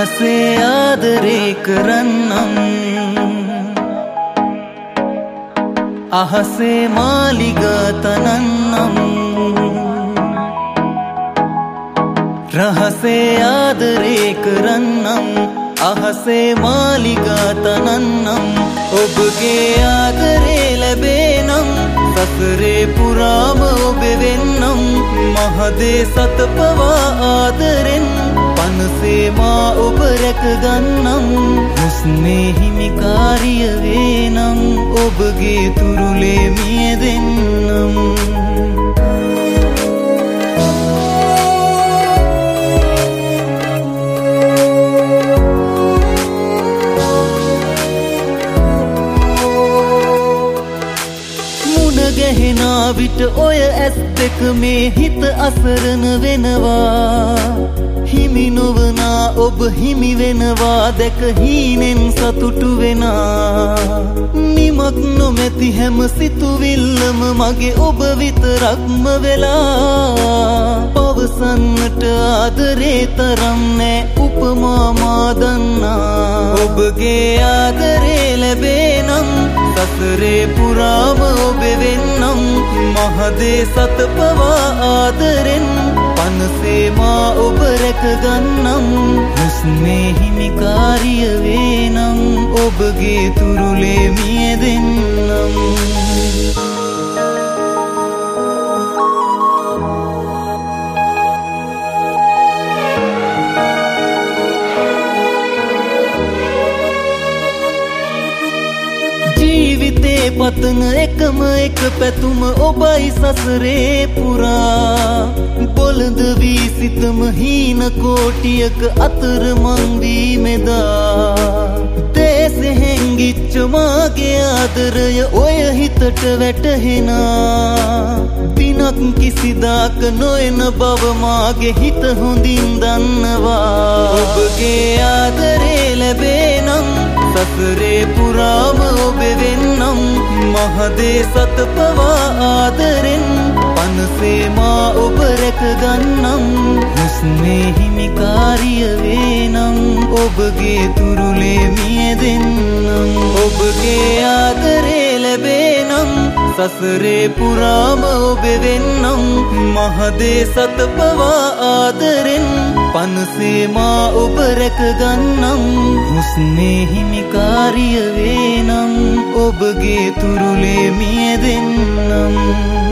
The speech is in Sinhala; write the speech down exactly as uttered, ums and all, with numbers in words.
රහසේ ආදරේ කරන්නම් අහසේ මාලිගා තනන්නම් රහසේ ආදරේ කරන්නම් අහසේ මාලිගා තනන්නම් ඔබගේ ආදරේ ලැබේනම් සසරේ පුරාම ඔබ වෙන්නම් මහදේ සත පවා ආදරෙන් පනසේ මා ඔබ රැක ගන්නම් හුස්නේ හිමිකාරිය වේනම් ඔබගේ තුරුලේ මියදෙන්නම් ගැහෙනා විට ඔය ඇස් දෙක මේ හිත අසරණ වෙනවා හිමි නොවනා ඔබ හිමි වෙනවා දැක හීනෙන් සතුටු වෙනා නිමක් නොමැති හැම සිතුවිල්ලම මගේ ඔබ විතරක්ම වෙලා පවසන්නට ආදරේ තරම් නෑ උපමා මා දන්නා ඔබගේ ආදරේ ලැබේනම් සසරේ පුරාම ඔබ වෙන්නම් මහදේ සත පවා ආදරෙන් පනසේ මා ඔබ රැක ගන්නම් හුස්නේ හිමිකාරිය වේනම් ඔබගේ තුරුලේ මියදෙන්නම් පතන එකම එක පැතුම ඔබයි සසරේ පුරා බොළඳ වී සිතම හීන කෝටියක අතර මං වී මෙදා දේශෙ හැංගිච්ච මාගේ ආදරය ඔය හිතට වැටහෙනා දිනක් කිසිදාක නොයන බව මාගේ හිත හොඳින් දන්නවා ඔබගේ ආදරේ ලැබේනම් සසරේ පුරාම ඔබ වෙන්නම් මහදේ සත පවා ආදරෙන් පනසේ මා ඔබ රැක ගන්නම් හුස්නේ හිමිකාරිය වේනම් ඔබගේ තුරුලේ මියදෙන්නම් ඔබගේ ආදරේ ලැබේනම් සසරේ පුරාම ඔබ වෙන්නම් මහදේ සත පවා ආදරෙන් පනසේ මා ඔබ රැක ගන්නම් හුස්නේ හිමිකාරිය වේනම් ඔබගේ තුරුලේ මියදෙන්නම්